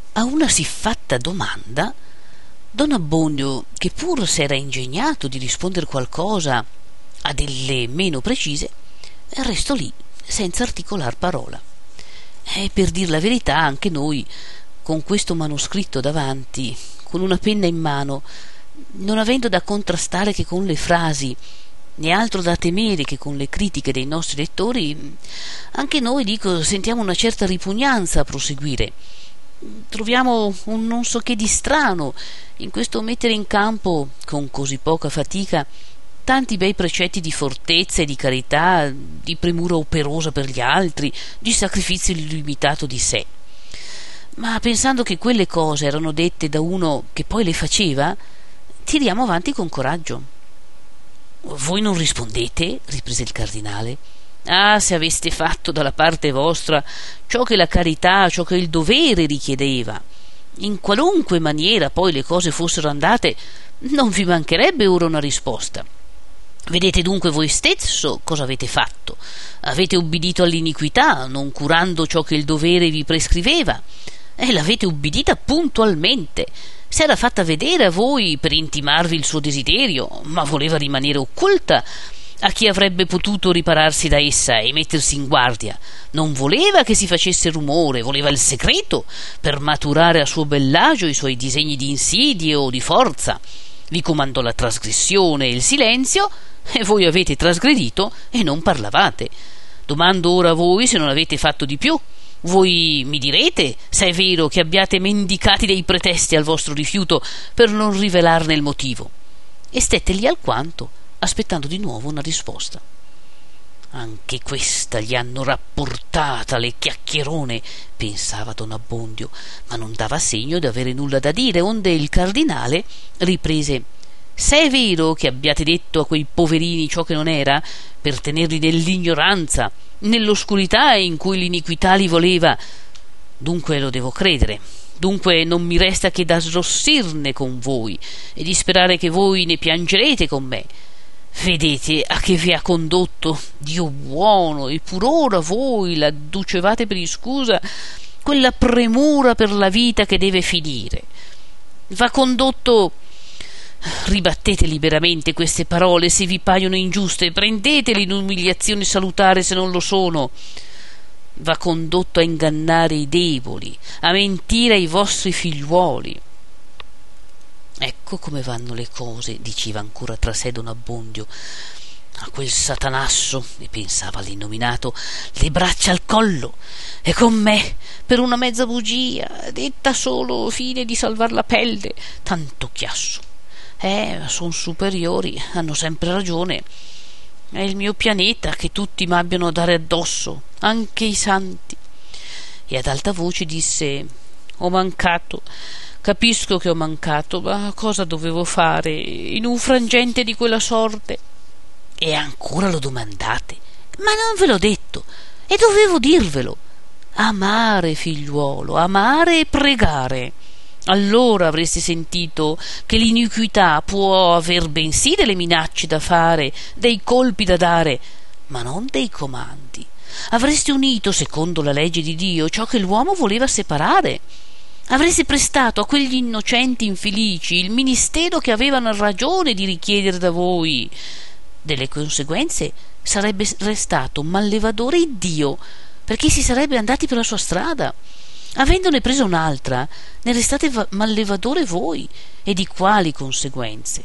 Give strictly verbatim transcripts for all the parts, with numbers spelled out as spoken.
A una siffatta domanda, don Abbondio, che pur s'era ingegnato di risponder qualcosa a delle meno precise, restò lì senza articolar parola. E per dir la verità, anche noi, con questo manoscritto davanti, con una penna in mano, non avendo da contrastare che con le frasi, né altro da temere che con le critiche dei nostri lettori, anche noi, dico, sentiamo una certa ripugnanza a proseguire. Troviamo un non so che di strano in questo mettere in campo, con così poca fatica, tanti bei precetti di fortezza e di carità, di premura operosa per gli altri, di sacrificio illimitato di sé. Ma pensando che quelle cose erano dette da uno che poi le faceva, tiriamo avanti con coraggio. Voi non rispondete? Riprese il cardinale. Ah, se aveste fatto dalla parte vostra ciò che la carità, ciò che il dovere richiedeva, in qualunque maniera poi le cose fossero andate, non vi mancherebbe ora una risposta. Vedete dunque voi stesso cosa avete fatto. Avete ubbidito all'iniquità, non curando ciò che il dovere vi prescriveva, e l'avete ubbidita puntualmente. S'era fatta vedere a voi per intimarvi il suo desiderio, ma voleva rimanere occulta a chi avrebbe potuto ripararsi da essa e mettersi in guardia. Non voleva che si facesse rumore, voleva il segreto per maturare a suo bell'agio i suoi disegni di insidie o di forza. Vi comandò la trasgressione e il silenzio, e voi avete trasgredito e non parlavate. Domando ora a voi se non avete fatto di più. Voi mi direte se è vero che abbiate mendicati dei pretesti al vostro rifiuto per non rivelarne il motivo. E stette lì alquanto, aspettando di nuovo una risposta. Anche questa gli hanno rapportata le chiacchierone, pensava don Abbondio, ma non dava segno di avere nulla da dire, onde il cardinale riprese: se è vero che abbiate detto a quei poverini ciò che non era, per tenerli nell'ignoranza, nell'oscurità in cui l'iniquità li voleva, dunque lo devo credere. Dunque non mi resta che da srossirne con voi e di sperare che voi ne piangerete con me. Vedete a che vi ha condotto Dio buono, e pur ora voi la ducevate per iscusa quella premura per la vita che deve finire. Va condotto, ribattete liberamente queste parole se vi paiono ingiuste, prendetele in umiliazione salutare se non lo sono. Va condotto a ingannare i deboli, a mentire ai vostri figliuoli. Ecco come vanno le cose, diceva ancora tra sé don Abbondio. A quel satanasso, ne pensava l'innominato, le braccia al collo, e con me, per una mezza bugia, detta solo fine di salvar la pelle, tanto chiasso. Eh, son superiori, hanno sempre ragione. È il mio pianeta che tutti m'abbiano a dare addosso, anche i santi. E ad alta voce disse: ho mancato. Capisco che ho mancato, ma cosa dovevo fare in un frangente di quella sorte? E ancora lo domandate? Ma non ve l'ho detto, e dovevo dirvelo. Amare, figliuolo, amare e pregare. Allora avreste sentito che l'iniquità può aver bensì delle minacce da fare, dei colpi da dare, ma non dei comandi. Avreste unito, secondo la legge di Dio, ciò che l'uomo voleva separare. Avreste prestato a quegli innocenti infelici il ministero che avevano ragione di richiedere da voi. Delle conseguenze sarebbe restato mallevadore Iddio, perché si sarebbe andati per la sua strada. Avendone presa un'altra, ne restate mallevadore voi, e di quali conseguenze?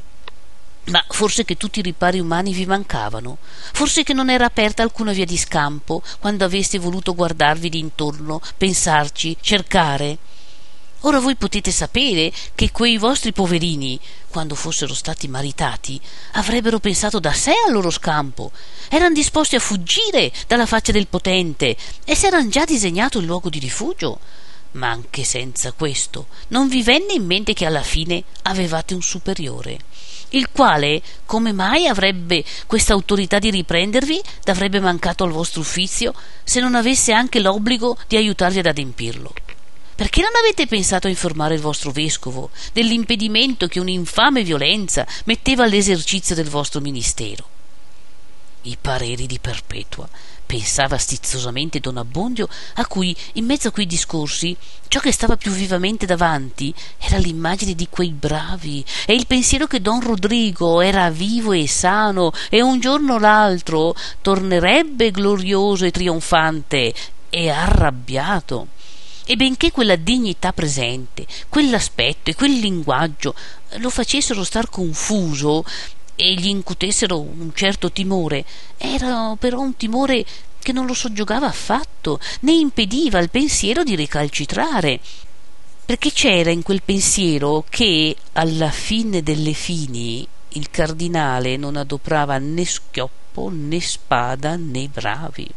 Ma forse che tutti i ripari umani vi mancavano? Forse che non era aperta alcuna via di scampo quando aveste voluto guardarvi d'intorno, pensarci, cercare? Ora voi potete sapere che quei vostri poverini, quando fossero stati maritati, avrebbero pensato da sé al loro scampo, erano disposti a fuggire dalla faccia del potente e s'eran già disegnato il luogo di rifugio. Ma anche senza questo non vi venne in mente che alla fine avevate un superiore, il quale come mai avrebbe questa autorità di riprendervi, d'avrebbe mancato al vostro uffizio, se non avesse anche l'obbligo di aiutarvi ad adempirlo. Perché non avete pensato a informare il vostro vescovo dell'impedimento che un'infame violenza metteva all'esercizio del vostro ministero? I pareri di Perpetua pensava stizzosamente don Abbondio, a cui, in mezzo a quei discorsi, ciò che stava più vivamente davanti era l'immagine di quei bravi e il pensiero che don Rodrigo era vivo e sano e un giorno o l'altro tornerebbe glorioso e trionfante e arrabbiato. E benché quella dignità presente, quell'aspetto e quel linguaggio lo facessero star confuso e gli incutessero un certo timore, era però un timore che non lo soggiogava affatto, né impediva al pensiero di recalcitrare, perché c'era in quel pensiero che, alla fine delle fini, il cardinale non adoprava né schioppo, né spada, né bravi.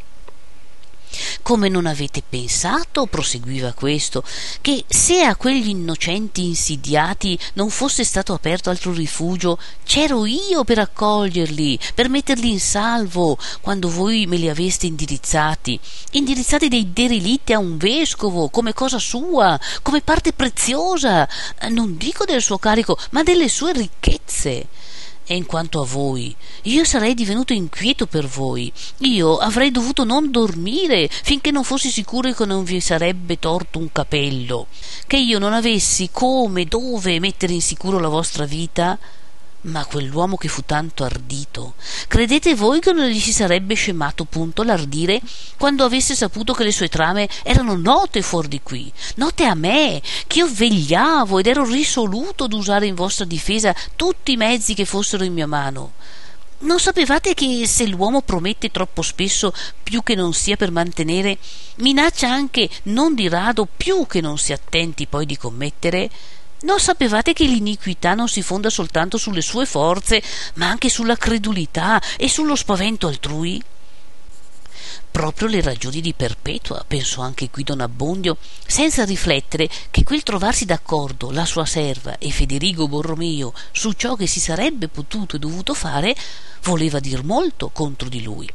Come non avete pensato, proseguiva questo, che se a quegli innocenti insidiati non fosse stato aperto altro rifugio, c'ero io per accoglierli, per metterli in salvo, quando voi me li aveste indirizzati, indirizzati dei derelitti a un vescovo, come cosa sua, come parte preziosa, non dico del suo carico, ma delle sue ricchezze. E in quanto a voi, io sarei divenuto inquieto per voi, io avrei dovuto non dormire finché non fossi sicuro che non vi sarebbe torto un capello, che io non avessi come, dove mettere in sicuro la vostra vita. Ma quell'uomo che fu tanto ardito, credete voi che non gli si sarebbe scemato punto l'ardire quando avesse saputo che le sue trame erano note fuori di qui, note a me, che io vegliavo ed ero risoluto d'usare in vostra difesa tutti i mezzi che fossero in mia mano? Non sapevate che se l'uomo promette troppo spesso più che non sia per mantenere, minaccia anche non di rado più che non si attenti poi di commettere? Non sapevate che l'iniquità non si fonda soltanto sulle sue forze, ma anche sulla credulità e sullo spavento altrui? Proprio le ragioni di Perpetua, pensò anche qui don Abbondio, senza riflettere che quel trovarsi d'accordo la sua serva e Federigo Borromeo su ciò che si sarebbe potuto e dovuto fare voleva dir molto contro di lui.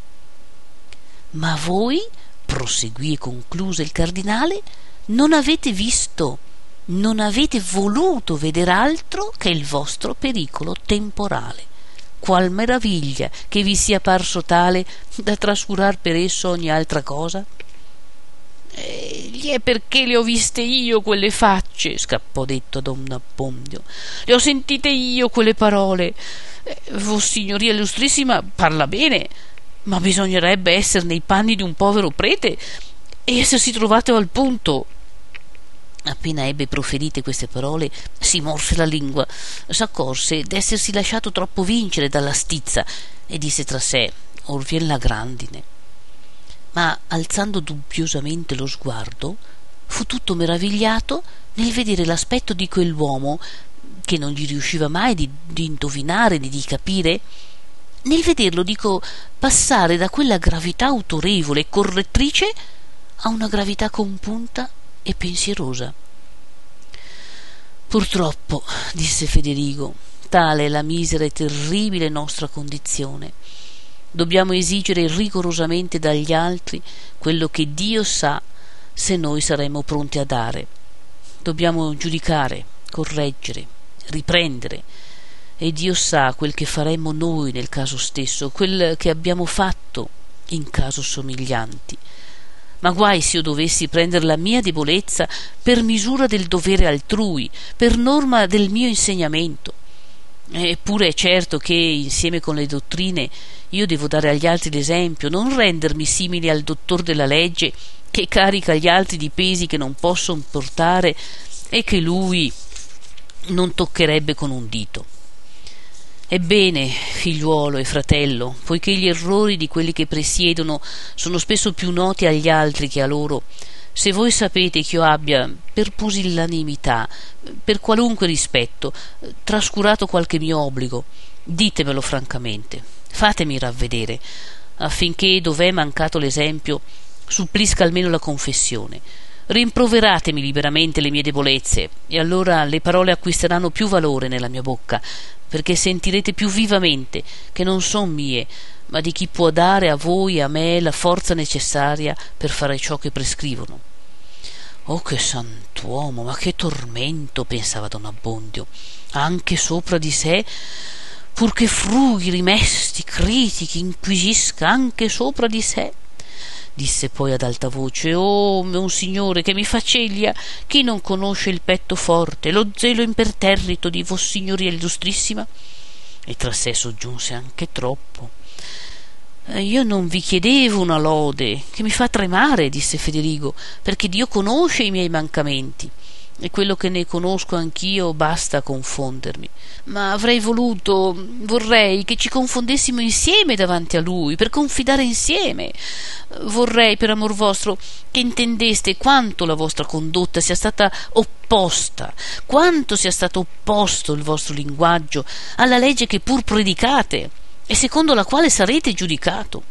Ma voi, proseguì e concluse il cardinale, non avete visto, non avete voluto veder altro che il vostro pericolo temporale. Qual meraviglia che vi sia parso tale da trascurar per esso ogni altra cosa? Egli è perché le ho viste io quelle facce, scappò detto don Abbondio, le ho sentite io quelle parole. eh, Vossignoria illustrissima parla bene, ma bisognerebbe essere nei panni di un povero prete e essersi trovato al punto. Appena ebbe proferite queste parole si morse la lingua, s'accorse d'essersi lasciato troppo vincere dalla stizza e disse tra sé: or vien la grandine. Ma alzando dubbiosamente lo sguardo fu tutto meravigliato nel vedere l'aspetto di quell'uomo che non gli riusciva mai di, di indovinare né di capire, nel vederlo, dico, passare da quella gravità autorevole e correttrice a una gravità compunta e pensierosa. Purtroppo, disse Federigo, tale è la misera e terribile nostra condizione. Dobbiamo esigere rigorosamente dagli altri quello che Dio sa se noi saremo pronti a dare. Dobbiamo giudicare, correggere, riprendere, e Dio sa quel che faremmo noi nel caso stesso, quel che abbiamo fatto in caso somiglianti. Ma guai se io dovessi prendere la mia debolezza per misura del dovere altrui, per norma del mio insegnamento. Eppure è certo che, insieme con le dottrine, io devo dare agli altri l'esempio, non rendermi simile al dottor della legge che carica gli altri di pesi che non possono portare e che lui non toccherebbe con un dito. Ebbene, figliuolo e fratello, poiché gli errori di quelli che presiedono sono spesso più noti agli altri che a loro, se voi sapete che io abbia, per pusillanimità, per qualunque rispetto, trascurato qualche mio obbligo, ditemelo francamente, fatemi ravvedere, affinché, dov'è mancato l'esempio, supplisca almeno la confessione. Rimproveratemi liberamente le mie debolezze, e allora le parole acquisteranno più valore nella mia bocca, perché sentirete più vivamente che non son mie, ma di chi può dare a voi e a me la forza necessaria per fare ciò che prescrivono. Oh, che sant'uomo, ma che tormento, pensava don Abbondio, anche sopra di sé, purché frughi, rimesti, critichi, inquisisca anche sopra di sé. disse poi ad alta voce. «Oh, monsignore, che mi faceglia! Chi non conosce il petto forte, lo zelo imperterrito di Vossignoria Illustrissima?» E tra sé soggiunse: «Anche troppo». «Io non vi chiedevo una lode, che mi fa tremare», disse Federigo, «perché Dio conosce i miei mancamenti, e quello che ne conosco anch'io basta a confondermi. Ma avrei voluto, vorrei che ci confondessimo insieme davanti a Lui, per confidare insieme. Vorrei, per amor vostro, che intendeste quanto la vostra condotta sia stata opposta, quanto sia stato opposto il vostro linguaggio alla legge che pur predicate e secondo la quale sarete giudicato».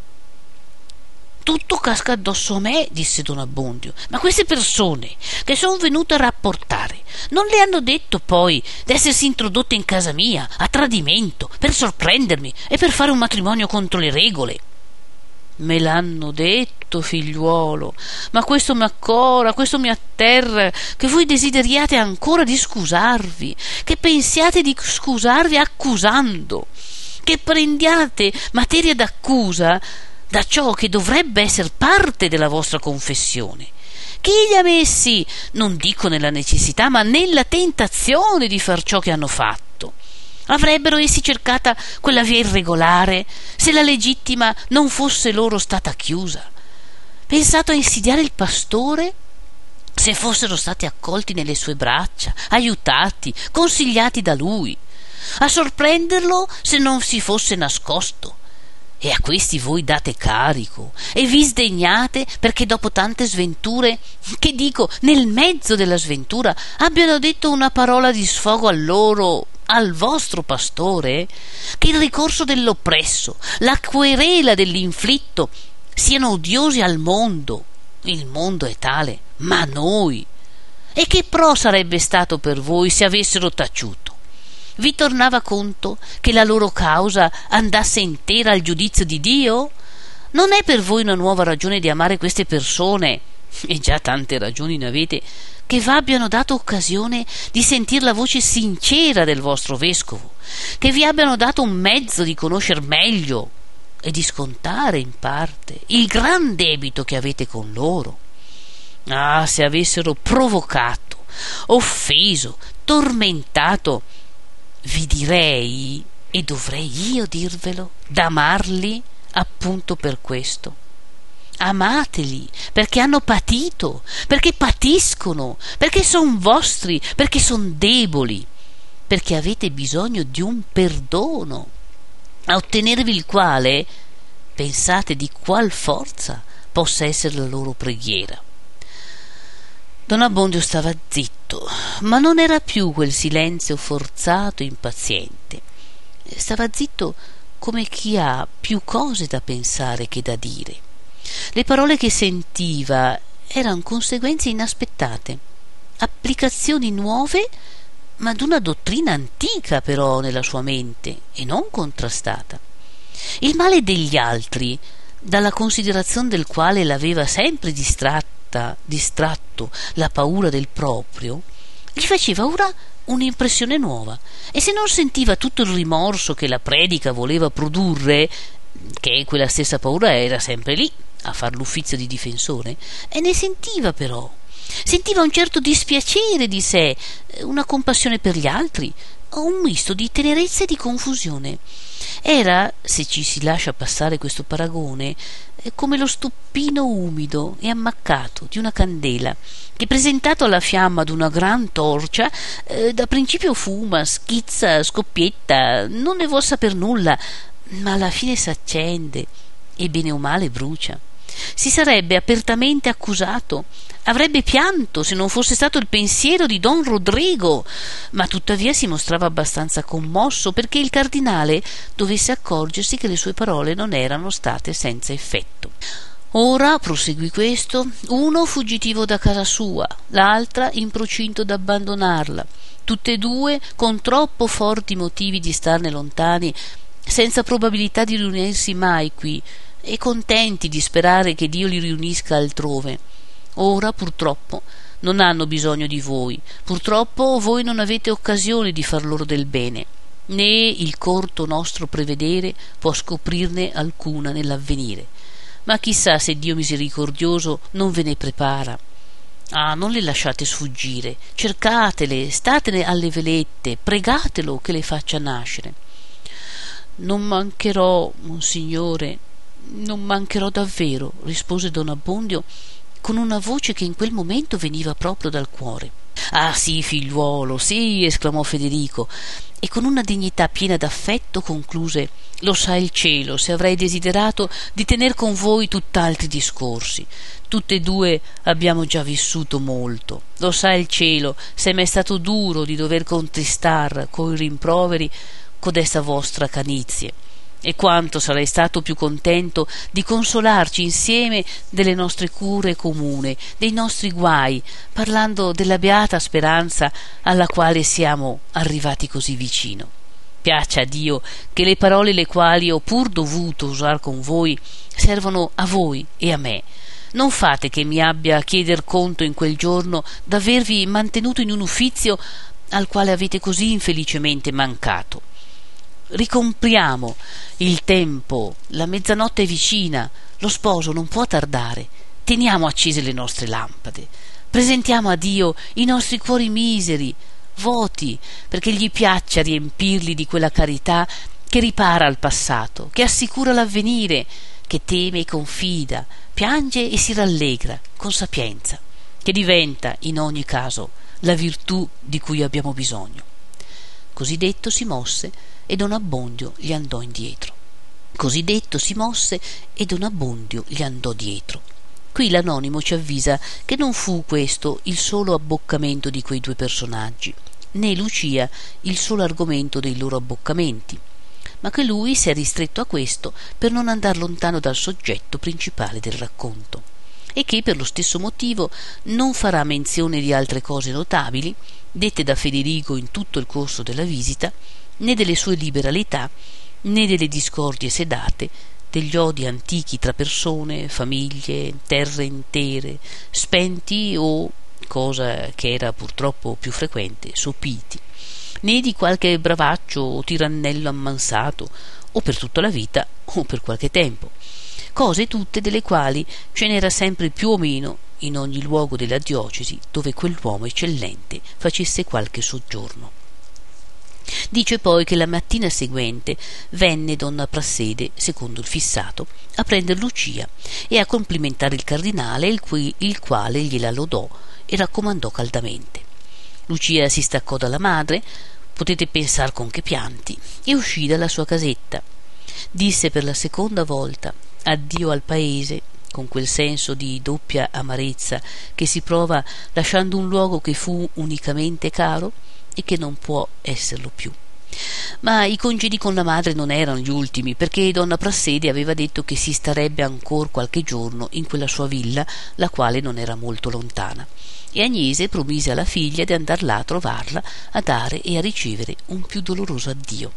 «Tutto casca addosso a me», disse don Abbondio. «Ma queste persone che sono venute a rapportare non le hanno detto poi d'essersi introdotte in casa mia a tradimento per sorprendermi e per fare un matrimonio contro le regole?» «Me l'hanno detto, figliuolo, ma questo mi accora, questo mi atterra, che voi desideriate ancora di scusarvi, che pensiate di scusarvi accusando, che prendiate materia d'accusa da ciò che dovrebbe essere parte della vostra confessione. Chi li ha messi, non dico nella necessità, ma nella tentazione di far ciò che hanno fatto? Avrebbero essi cercata quella via irregolare se la legittima non fosse loro stata chiusa? Pensato a insidiare il pastore se fossero stati accolti nelle sue braccia, aiutati, consigliati da lui? A sorprenderlo se non si fosse nascosto? E a questi voi date carico e vi sdegnate perché dopo tante sventure, che dico nel mezzo della sventura, abbiano detto una parola di sfogo a loro, al vostro pastore? Che il ricorso dell'oppresso, la querela dell'inflitto siano odiosi al mondo? Il mondo è tale, ma noi? E che pro sarebbe stato per voi se avessero taciuto? Vi tornava conto che la loro causa andasse intera al giudizio di Dio? Non è per voi una nuova ragione di amare queste persone, e già tante ragioni ne avete, che v'abbiano dato occasione di sentir la voce sincera del vostro vescovo, che vi abbiano dato un mezzo di conoscer meglio e di scontare in parte il gran debito che avete con loro? Ah, se avessero provocato, offeso, tormentato, vi direi, e dovrei io dirvelo, d'amarli appunto per questo. Amateli perché hanno patito, perché patiscono, perché son vostri, perché son deboli, perché avete bisogno di un perdono, a ottenervi il quale pensate di qual forza possa essere la loro preghiera. Don Abbondio stava zitto, ma non era più quel silenzio forzato e impaziente. Stava zitto come chi ha più cose da pensare che da dire. Le parole che sentiva erano conseguenze inaspettate, applicazioni nuove, ma d'una dottrina antica però nella sua mente e non contrastata. Il male degli altri, dalla considerazione del quale l'aveva sempre distratta distratto la paura del proprio, gli faceva ora un'impressione nuova, e se non sentiva tutto il rimorso che la predica voleva produrre, che quella stessa paura era sempre lì a far l'uffizio di difensore, e ne sentiva però sentiva un certo dispiacere di sé, una compassione per gli altri, un misto di tenerezza e di confusione. Era, se ci si lascia passare questo paragone, come lo stuppino umido e ammaccato di una candela che, presentato alla fiamma d'una gran torcia, eh, da principio fuma, schizza, scoppietta, non ne vuol saper nulla, ma alla fine s'accende e bene o male brucia. Si sarebbe apertamente accusato, avrebbe pianto se non fosse stato il pensiero di don Rodrigo, ma tuttavia si mostrava abbastanza commosso perché il cardinale dovesse accorgersi che le sue parole non erano state senza effetto. Ora, proseguì questo, uno fuggitivo da casa sua, l'altra in procinto d'abbandonarla, tutte e due con troppo forti motivi di starne lontani, senza probabilità di riunirsi mai qui, e contenti di sperare che Dio li riunisca altrove. Ora, purtroppo, non hanno bisogno di voi, purtroppo voi non avete occasione di far loro del bene, né il corto nostro prevedere può scoprirne alcuna nell'avvenire. ma chissà se Dio misericordioso non ve ne prepara. Ah, non le lasciate sfuggire, cercatele, statene alle velette, pregatelo che le faccia nascere. Non mancherò, monsignore, non mancherò davvero, rispose don Abbondio con una voce che in quel momento veniva proprio dal cuore. Ah sì, figliuolo, sì, esclamò Federico, e con una dignità piena d'affetto concluse: lo sa il cielo se avrei desiderato di tener con voi tutt'altri discorsi. Tutte e due abbiamo già vissuto molto. Lo sa il cielo se m'è stato duro di dover contristar coi rimproveri codesta vostra canizie, e quanto sarei stato più contento di consolarci insieme delle nostre cure comune, dei nostri guai, parlando della beata speranza alla quale siamo arrivati così vicino. Piaccia a Dio che le parole le quali ho pur dovuto usar con voi servono a voi e a me. Non fate che mi abbia a chieder conto in quel giorno d'avervi mantenuto in un uffizio al quale avete così infelicemente mancato. Ricompriamo il tempo, la mezzanotte è vicina, lo sposo non può tardare. Teniamo accese le nostre lampade, presentiamo a Dio i nostri cuori miseri, voti, perché gli piaccia riempirli di quella carità che ripara al passato, che assicura l'avvenire, che teme e confida, piange e si rallegra con sapienza, che diventa in ogni caso la virtù di cui abbiamo bisogno. Così detto si mosse e don Abbondio gli andò indietro. Così detto si mosse e don Abbondio gli andò dietro. Qui l'anonimo ci avvisa che non fu questo il solo abboccamento di quei due personaggi, né Lucia il solo argomento dei loro abboccamenti, ma che lui si è ristretto a questo per non andar lontano dal soggetto principale del racconto, e che per lo stesso motivo non farà menzione di altre cose notabili dette da Federico in tutto il corso della visita, né delle sue liberalità, né delle discordie sedate, degli odi antichi tra persone, famiglie, terre intere, spenti o, cosa che era purtroppo più frequente, sopiti, né di qualche bravaccio o tirannello ammansato, o per tutta la vita o per qualche tempo, cose tutte delle quali ce n'era sempre più o meno in ogni luogo della diocesi dove quell'uomo eccellente facesse qualche soggiorno. Dice poi che la mattina seguente venne donna Prassede, secondo il fissato, a prender Lucia e a complimentare il cardinale, il, cui, il quale gliela lodò e raccomandò caldamente. Lucia si staccò dalla madre, potete pensar con che pianti, e uscì dalla sua casetta. Disse per la seconda volta addio al paese, con quel senso di doppia amarezza che si prova lasciando un luogo che fu unicamente caro e che non può esserlo più. Ma i congedi con la madre non erano gli ultimi, perché donna Prassede aveva detto che si starebbe ancor qualche giorno in quella sua villa, la quale non era molto lontana, e Agnese promise alla figlia di andar là a trovarla, a dare e a ricevere un più doloroso addio.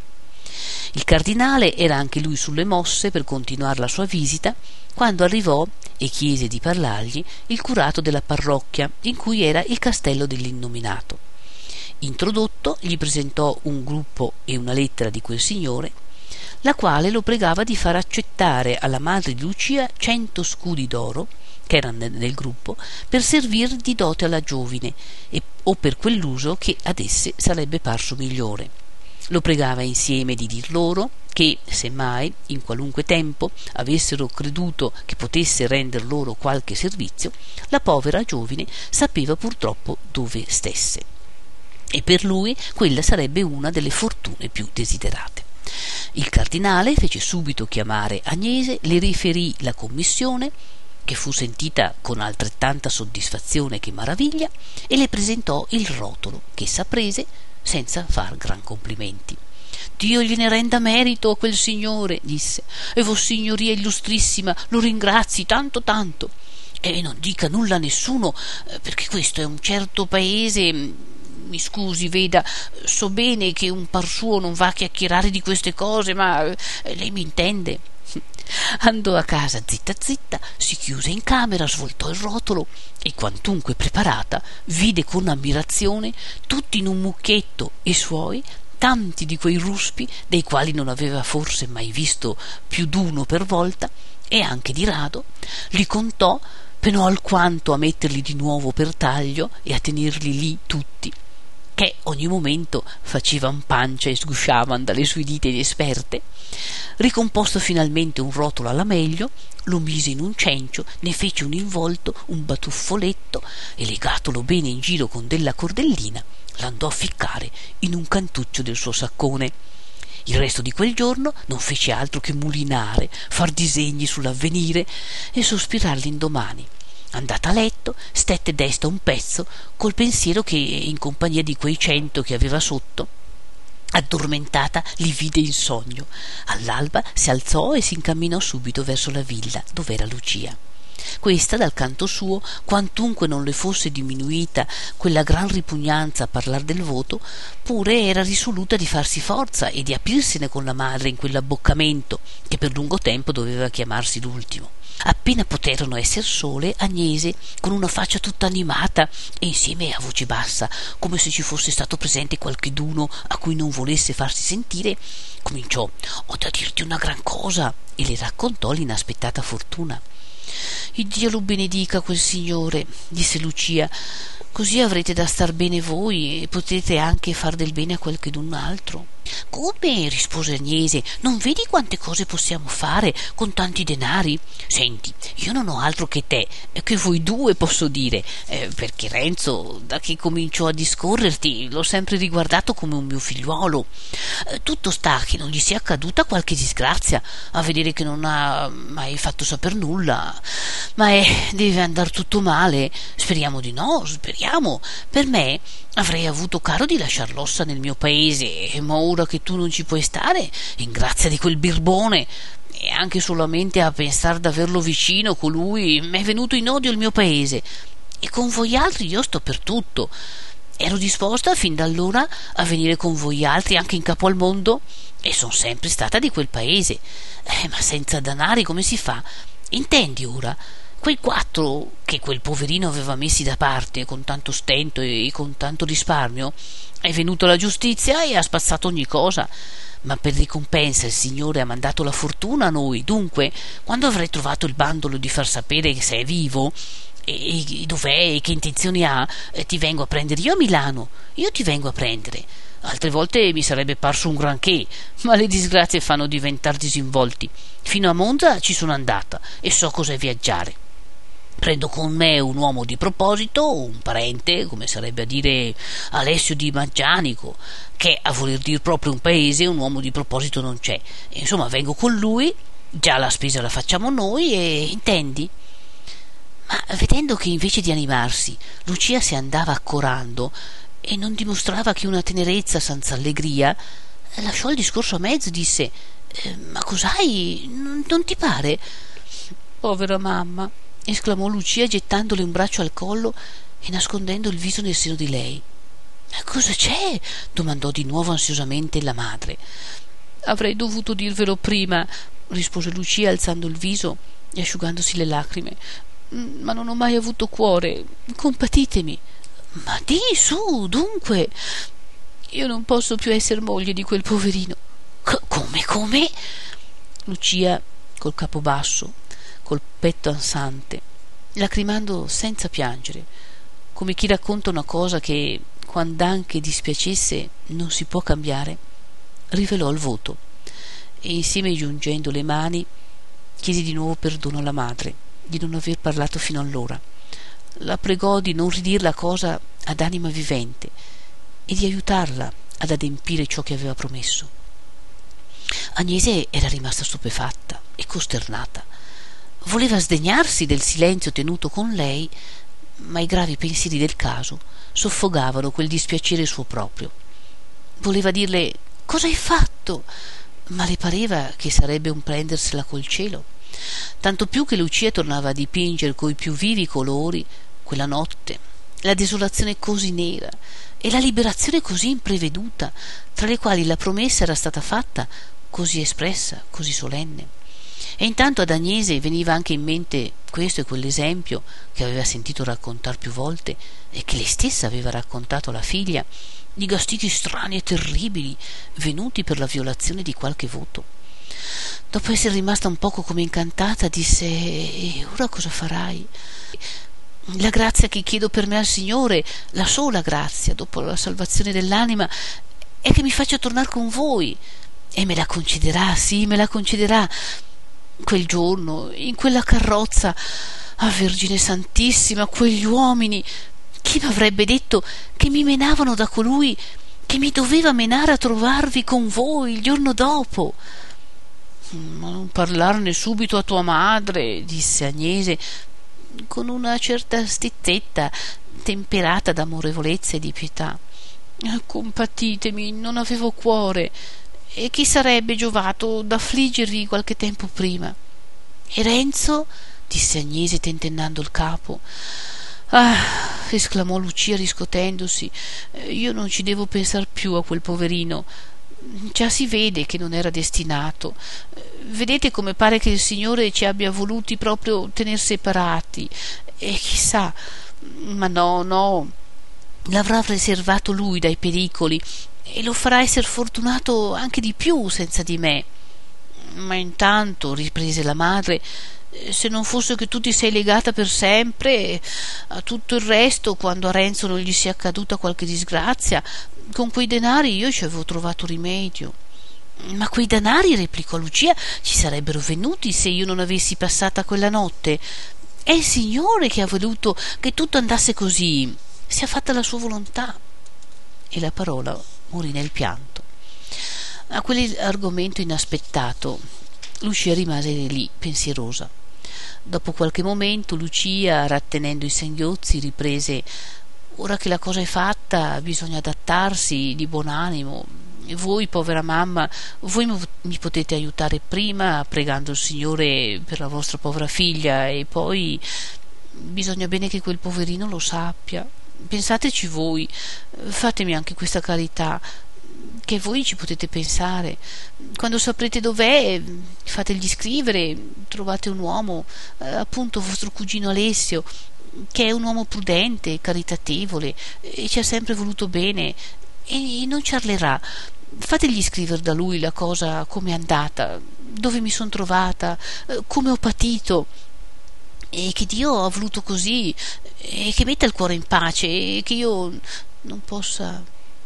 Il cardinale era anche lui sulle mosse per continuare la sua visita, quando arrivò e chiese di parlargli il curato della parrocchia in cui era il castello dell'innominato. Introdotto, gli presentò un gruppo e una lettera di quel signore, la quale lo pregava di far accettare alla madre di Lucia cento scudi d'oro che erano nel gruppo per servir di dote alla giovine e, o per quell'uso che ad esse sarebbe parso migliore. Lo pregava insieme di dir loro che, se mai, in qualunque tempo, avessero creduto che potesse render loro qualche servizio, la povera giovine sapeva purtroppo dove stesse, e per lui quella sarebbe una delle fortune più desiderate. Il cardinale fece subito chiamare Agnese, le riferì la commissione, che fu sentita con altrettanta soddisfazione che maraviglia, e le presentò il rotolo, che essa prese senza far gran complimenti. Dio gliene renda merito a quel signore, disse, e vossignoria illustrissima lo ringrazi tanto tanto, e non dica nulla a nessuno, perché questo è un certo paese. Mi scusi, veda, so bene che un par suo non va a chiacchierare di queste cose, ma lei mi intende. Andò a casa zitta zitta, si chiuse in camera, svoltò il rotolo e, quantunque preparata, vide con ammirazione tutti in un mucchietto e suoi tanti di quei ruspi, dei quali non aveva forse mai visto più d'uno per volta, e anche di rado li contò, penò alquanto a metterli di nuovo per taglio e a tenerli lì tutti, che ogni momento facevan pancia e sgusciavan dalle sue dita inesperte. Ricomposto finalmente un rotolo alla meglio, lo mise in un cencio, ne fece un involto, un batuffoletto, e legatolo bene in giro con della cordellina l'andò a ficcare in un cantuccio del suo saccone. Il resto di quel giorno non fece altro che mulinare, far disegni sull'avvenire e sospirar l'indomani. Andata a letto, stette desta un pezzo, col pensiero che, in compagnia di quei cento che aveva sotto, addormentata li vide in sogno. All'alba si alzò e si incamminò subito verso la villa dov'era Lucia. Questa, dal canto suo, quantunque non le fosse diminuita quella gran ripugnanza a parlar del voto, pure era risoluta di farsi forza e di aprirsene con la madre in quell'abboccamento che per lungo tempo doveva chiamarsi l'ultimo. Appena poterono esser sole, Agnese, con una faccia tutta animata e insieme a voce bassa, come se ci fosse stato presente qualcheduno a cui non volesse farsi sentire, cominciò: «Ho da dirti una gran cosa», e le raccontò l'inaspettata fortuna. «Iddio lo benedica quel signore», disse Lucia, «così avrete da star bene voi e potete anche far del bene a qualchedun altro». «Come?» rispose Agnese, «non vedi quante cose possiamo fare con tanti denari? Senti, io non ho altro che te, che voi due posso dire, eh, perché Renzo, da che cominciò a discorrerti, l'ho sempre riguardato come un mio figliuolo. Eh, tutto sta che non gli sia accaduta qualche disgrazia, a vedere che non ha mai fatto saper nulla, ma eh, deve andar tutto male. Speriamo di no, speriamo. Per me avrei avuto caro di lasciar l'ossa nel mio paese, ma ora che tu non ci puoi stare, in grazia di quel birbone, e anche solamente a pensar d'averlo vicino colui, m'è venuto in odio il mio paese, e con voi altri io sto per tutto. Ero disposta fin da allora a venire con voi altri anche in capo al mondo, e son sempre stata di quel paese, eh, ma senza danari come si fa? Intendi ora? Quei quattro che quel poverino aveva messi da parte con tanto stento e con tanto risparmio, è venuto la giustizia e ha spazzato ogni cosa, ma per ricompensa il Signore ha mandato la fortuna a noi. Dunque, quando avrai trovato il bandolo di far sapere se è vivo e, e dov'è e che intenzioni ha, eh, ti vengo a prendere io a Milano. Io ti vengo a prendere. Altre volte mi sarebbe parso un granché, ma le disgrazie fanno diventar disinvolti. Fino a Monza ci sono andata e so cos'è viaggiare. Prendo con me un uomo di proposito, un parente, come sarebbe a dire Alessio di Maggianico, che a voler dir proprio un paese un uomo di proposito non c'è. Insomma, vengo con lui, già la spesa la facciamo noi, e intendi? Ma vedendo che invece di animarsi Lucia si andava accorando e non dimostrava che una tenerezza senza allegria, lasciò il discorso a mezzo e disse: eh, ma cos'hai? Non, non ti pare? Povera mamma, esclamò Lucia gettandole un braccio al collo e nascondendo il viso nel seno di lei. Cosa c'è? Domandò di nuovo ansiosamente la madre. Avrei dovuto dirvelo prima, rispose Lucia alzando il viso e asciugandosi le lacrime, ma non ho mai avuto cuore. Compatitemi. Ma di su, dunque. Io non posso più essere moglie di quel poverino. C- come come? Lucia, col capo basso, col petto ansante, lacrimando senza piangere, come chi racconta una cosa che, quand'anche dispiacesse, non si può cambiare, rivelò il voto e, insieme giungendo le mani, chiese di nuovo perdono alla madre di non aver parlato fino allora. La pregò di non ridir la cosa ad anima vivente e di aiutarla ad adempire ciò che aveva promesso. Agnese era rimasta stupefatta e costernata. Voleva sdegnarsi del silenzio tenuto con lei, ma i gravi pensieri del caso soffogavano quel dispiacere suo proprio. Voleva dirle: cosa hai fatto? Ma le pareva che sarebbe un prendersela col cielo, tanto più che Lucia tornava a dipingere coi più vivi colori quella notte, la desolazione così nera e la liberazione così impreveduta, tra le quali la promessa era stata fatta così espressa, così solenne. E intanto ad Agnese veniva anche in mente questo e quell'esempio che aveva sentito raccontar più volte e che lei stessa aveva raccontato alla figlia, di gastiti strani e terribili venuti per la violazione di qualche voto. Dopo essere rimasta un poco come incantata, disse: e ora cosa farai? La grazia che chiedo per me al Signore, la sola grazia dopo la salvazione dell'anima, è che mi faccia tornare con voi, e me la concederà, sì, me la concederà. Quel giorno, in quella carrozza, ah, Vergine Santissima, quegli uomini, chi m'avrebbe detto che mi menavano da colui che mi doveva menare a trovarvi con voi il giorno dopo? Ma non parlarne subito a tua madre, disse Agnese con una certa stizzetta temperata d'amorevolezza e di pietà. Compatitemi, non avevo cuore, e chi sarebbe giovato d'affliggervi qualche tempo prima? E Renzo? Disse Agnese tentennando il capo. Ah, esclamò Lucia riscotendosi, io non ci devo pensar più a quel poverino. Già si vede che non era destinato. Vedete come pare che il Signore ci abbia voluti proprio tener separati, e chissà, ma no, no, l'avrà preservato lui dai pericoli e lo farà essere fortunato anche di più senza di me. Ma intanto, riprese la madre, se non fosse che tu ti sei legata per sempre a tutto il resto, quando a Renzo non gli sia accaduta qualche disgrazia, con quei denari io ci avevo trovato rimedio. Ma quei denari, replicò Lucia, ci sarebbero venuti se io non avessi passata quella notte. È il Signore che ha voluto che tutto andasse così, sia fatta la sua volontà. E la parola morì nel pianto. A quell'argomento inaspettato Lucia rimase lì pensierosa. Dopo qualche momento Lucia, rattenendo i singhiozzi, riprese: ora che la cosa è fatta bisogna adattarsi di buon animo. E voi, povera mamma, voi mi potete aiutare prima pregando il Signore per la vostra povera figlia, e poi bisogna bene che quel poverino lo sappia. Pensateci voi, fatemi anche questa carità, che voi ci potete pensare. Quando saprete dov'è, fategli scrivere, trovate un uomo, eh, appunto vostro cugino Alessio, che è un uomo prudente, caritatevole, e ci ha sempre voluto bene, e non ciarlerà. Fategli scrivere da lui la cosa come è andata, dove mi son trovata, eh, come ho patito, e che Dio ha voluto così, e che metta il cuore in pace, e che io non possa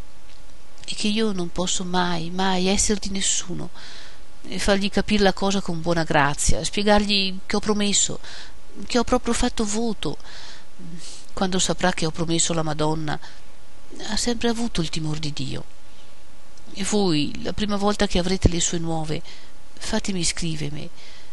e che io non posso mai, mai essere di nessuno, e fargli capire la cosa con buona grazia, spiegargli che ho promesso, che ho proprio fatto voto. Quando saprà che ho promesso alla Madonna, ha sempre avuto il timor di Dio. E voi, la prima volta che avrete le sue nuove, fatemi scrivermi.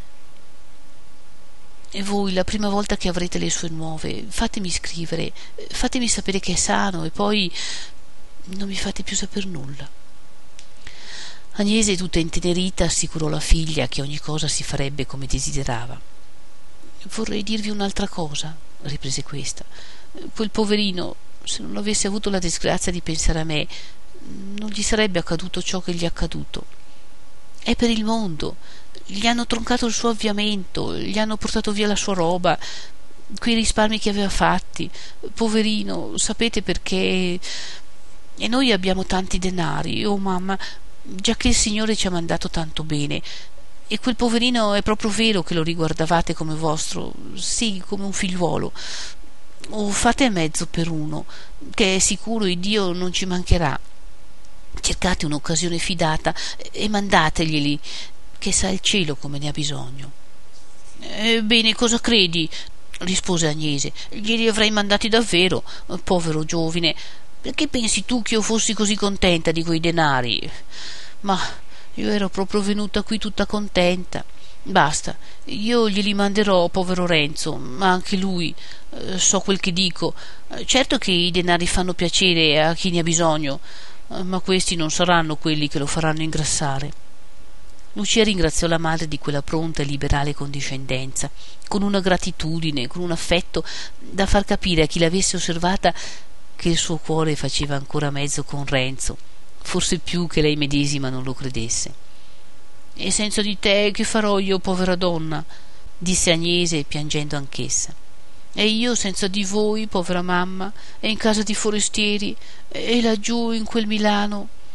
E voi, la prima volta che avrete le sue nuove, fatemi scrivere, fatemi sapere che è sano, e poi non mi fate più saper nulla. Agnese, tutta intenerita, assicurò la figlia che ogni cosa si farebbe come desiderava. Vorrei dirvi un'altra cosa, riprese questa. Quel poverino, se non avesse avuto la disgrazia di pensare a me, non gli sarebbe accaduto ciò che gli è accaduto. È per il mondo. Gli hanno troncato il suo avviamento, gli hanno portato via la sua roba, quei risparmi che aveva fatti. Poverino, sapete perché? E noi abbiamo tanti denari, oh mamma, già che il Signore ci ha mandato tanto bene. E quel poverino è proprio vero che lo riguardavate come vostro, sì, come un figliuolo. O fate a mezzo per uno, che è sicuro il Dio non ci mancherà. Cercate un'occasione fidata e mandateglieli, che sa il cielo come ne ha bisogno. Ebbene, cosa credi? Rispose Agnese. Glieli avrei mandati davvero, povero giovine. Perché pensi tu che io fossi così contenta di quei denari? Ma io ero proprio venuta qui tutta contenta. Basta, io glieli manderò, povero Renzo, ma anche lui, eh, so quel che dico. Certo che i denari fanno piacere a chi ne ha bisogno, eh, ma questi non saranno quelli che lo faranno ingrassare. Lucia ringraziò la madre di quella pronta e liberale condiscendenza, con una gratitudine, con un affetto da far capire a chi l'avesse osservata che il suo cuore faceva ancora mezzo con Renzo, forse più che lei medesima non lo credesse. E senza di te che farò io, povera donna? Disse Agnese, piangendo anch'essa. E io senza di voi, povera mamma, e in casa di forestieri, e laggiù in quel Milano.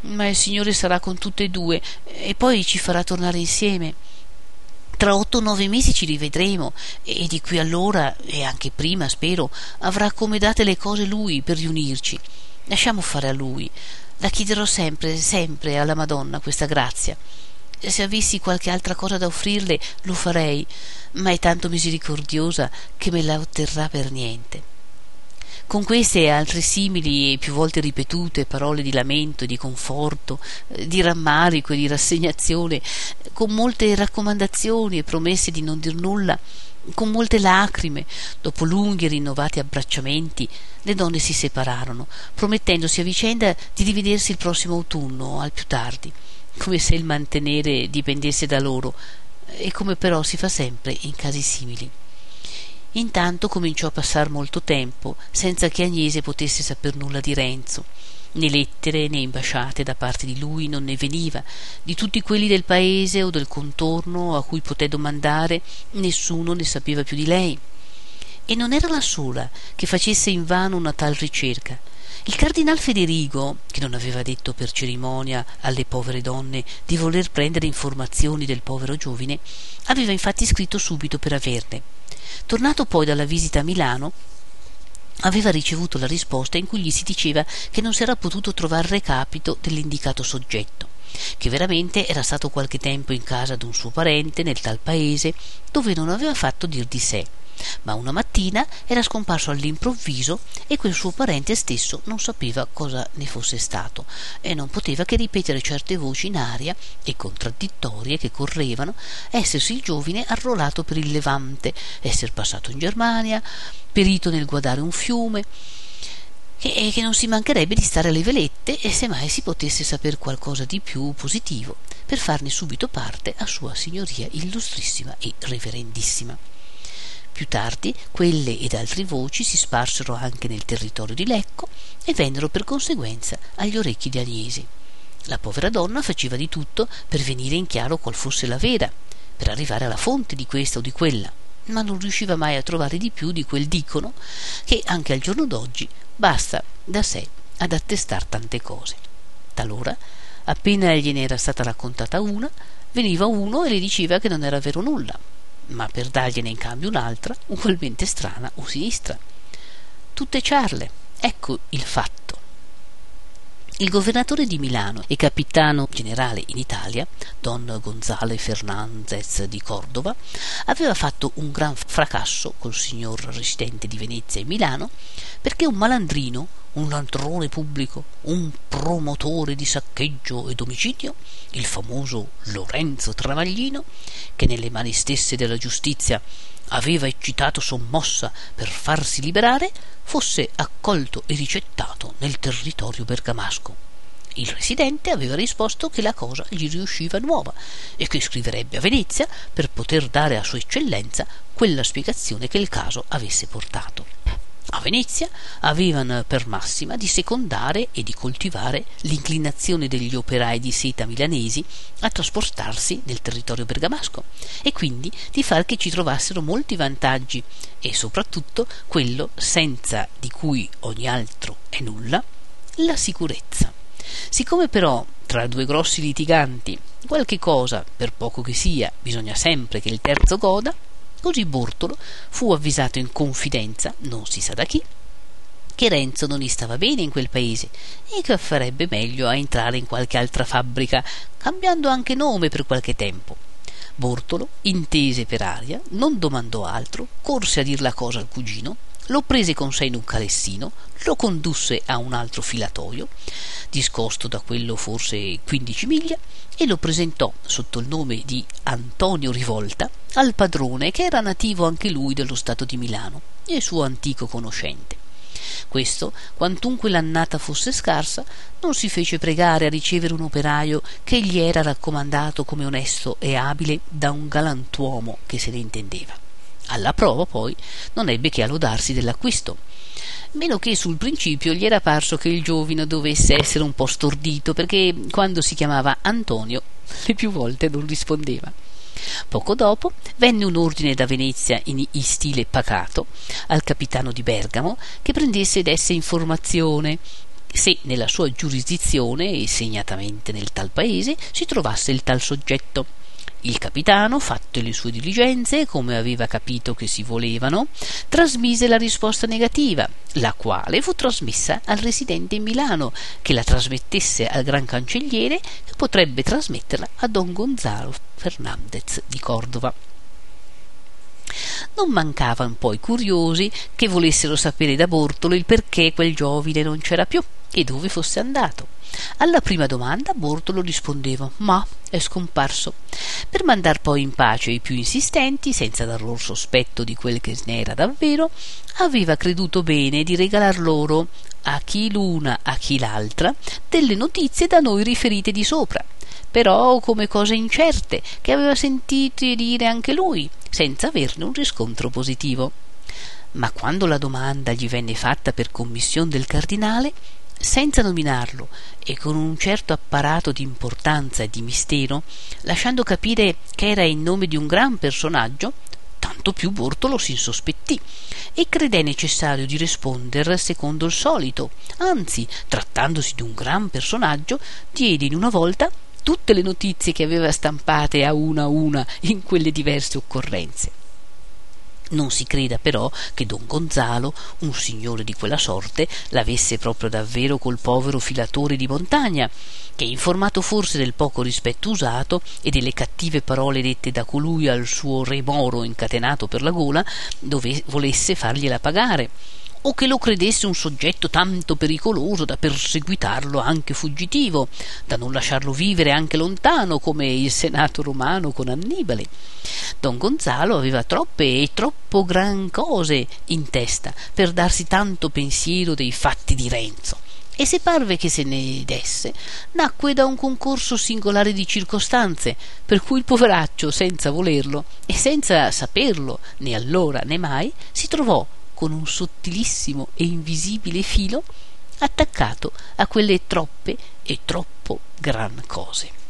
ma il Signore sarà con tutte e due e poi ci farà tornare insieme. Tra otto o nove mesi ci rivedremo e di qui allora, e anche prima spero, avrà accomodate le cose Lui per riunirci. Lasciamo fare a Lui. La chiederò sempre, sempre alla Madonna questa grazia. Se avessi qualche altra cosa da offrirle lo farei, ma è tanto misericordiosa che me la otterrà per niente. Con queste e altre simili e più volte ripetute parole di lamento e di conforto, di rammarico e di rassegnazione, con molte raccomandazioni e promesse di non dir nulla, con molte lacrime, dopo lunghi e rinnovati abbracciamenti, le donne si separarono, promettendosi a vicenda di rivedersi il prossimo autunno, al più tardi, come se il mantenere dipendesse da loro, e come però si fa sempre in casi simili. Intanto cominciò a passar molto tempo senza che Agnese potesse saper nulla di Renzo. Né lettere né imbasciate da parte di lui non ne veniva. Di tutti quelli del paese o del contorno a cui poté domandare, nessuno ne sapeva più di lei. E non era la sola che facesse invano una tal ricerca. Il cardinal Federigo, che non aveva detto per cerimonia alle povere donne di voler prendere informazioni del povero giovine, aveva infatti scritto subito per averne. Tornato poi dalla visita a Milano, aveva ricevuto la risposta in cui gli si diceva che non si era potuto trovare recapito dell'indicato soggetto, che veramente era stato qualche tempo in casa d'un suo parente nel tal paese, dove non aveva fatto dir di sé, ma una mattina era scomparso all'improvviso e quel suo parente stesso non sapeva cosa ne fosse stato e non poteva che ripetere certe voci in aria e contraddittorie che correvano, essersi il giovine arruolato per il Levante, esser passato in Germania, perito nel guardare un fiume, e che non si mancherebbe di stare alle velette e se mai si potesse saper qualcosa di più positivo per farne subito parte a sua signoria illustrissima e reverendissima. Più tardi quelle ed altre voci si sparsero anche nel territorio di Lecco e vennero per conseguenza agli orecchi di Agnese. La povera donna faceva di tutto per venire in chiaro qual fosse la vera, per arrivare alla fonte di questa o di quella, ma non riusciva mai a trovare di più di quel dicono che anche al giorno d'oggi basta da sé ad attestar tante cose. Talora, appena gliene era stata raccontata una, veniva uno e le diceva che non era vero nulla, ma per dargliene in cambio un'altra ugualmente strana o sinistra. Tutte ciarle. Ecco il fatto. Il governatore di Milano e capitano generale in Italia, don Gonzalo Fernandez di Cordova, aveva fatto un gran fracasso col signor residente di Venezia e Milano perché un malandrino, un ladrone pubblico, un promotore di saccheggio ed omicidio, il famoso Lorenzo Travaglino, che nelle mani stesse della giustizia aveva eccitato sommossa per farsi liberare, fosse accolto e ricettato nel territorio bergamasco. Il residente aveva risposto che la cosa gli riusciva nuova e che scriverebbe a Venezia per poter dare a sua eccellenza quella spiegazione che il caso avesse portato. A Venezia avevano per massima di secondare e di coltivare l'inclinazione degli operai di seta milanesi a trasportarsi nel territorio bergamasco e quindi di far che ci trovassero molti vantaggi e soprattutto quello senza di cui ogni altro è nulla, la sicurezza. Siccome però tra due grossi litiganti qualche cosa, per poco che sia, bisogna sempre che il terzo goda, così Bortolo fu avvisato in confidenza, non si sa da chi, che Renzo non gli stava bene in quel paese e che farebbe meglio a entrare in qualche altra fabbrica, cambiando anche nome per qualche tempo. Bortolo intese per aria, non domandò altro, corse a dir la cosa al cugino, lo prese con sé in un calessino, lo condusse a un altro filatoio, discosto da quello forse quindici miglia, e lo presentò sotto il nome di Antonio Rivolta al padrone, che era nativo anche lui dello stato di Milano e suo antico conoscente. Questo, quantunque l'annata fosse scarsa, non si fece pregare a ricevere un operaio che gli era raccomandato come onesto e abile da un galantuomo che se ne intendeva. Alla prova poi non ebbe che a lodarsi dell'acquisto, meno che sul principio gli era parso che il giovine dovesse essere un po' stordito, perché quando si chiamava Antonio le più volte non rispondeva. Poco dopo venne un ordine da Venezia in stile pacato al capitano di Bergamo che prendesse e desse informazione, se nella sua giurisdizione, e segnatamente nel tal paese, si trovasse il tal soggetto. Il capitano, fatte le sue diligenze, come aveva capito che si volevano, trasmise la risposta negativa, la quale fu trasmessa al residente in Milano, che la trasmettesse al gran cancelliere, che potrebbe trasmetterla a don Gonzalo Fernandez di Cordova. Non mancavano poi curiosi che volessero sapere da Bortolo il perché quel giovine non c'era più e dove fosse andato. Alla prima domanda Bortolo rispondeva: ma è scomparso, per mandar poi in pace i più insistenti, senza dar loro sospetto di quel che ne era davvero. Aveva creduto bene di regalar loro, a chi l'una a chi l'altra, delle notizie da noi riferite di sopra, però come cose incerte che aveva sentito dire anche lui, senza averne un riscontro positivo. Ma quando la domanda gli venne fatta per commissione del cardinale, senza nominarlo e con un certo apparato di importanza e di mistero, lasciando capire che era in nome di un gran personaggio, tanto più Bortolo si insospettì e credé necessario di rispondere secondo il solito. Anzi, trattandosi di un gran personaggio, diede in una volta tutte le notizie che aveva stampate a una a una in quelle diverse occorrenze. Non si creda però che don Gonzalo, un signore di quella sorte, l'avesse proprio davvero col povero filatore di montagna, che, informato forse del poco rispetto usato e delle cattive parole dette da colui al suo re moro incatenato per la gola, dove volesse fargliela pagare, o che lo credesse un soggetto tanto pericoloso da perseguitarlo anche fuggitivo, da non lasciarlo vivere anche lontano come il senato romano con Annibale. Don Gonzalo aveva troppe e troppo gran cose in testa per darsi tanto pensiero dei fatti di Renzo, e se parve che se ne desse, nacque da un concorso singolare di circostanze, per cui il poveraccio, senza volerlo e senza saperlo né allora né mai, si trovò con un sottilissimo e invisibile filo attaccato a quelle troppe e troppo gran cose.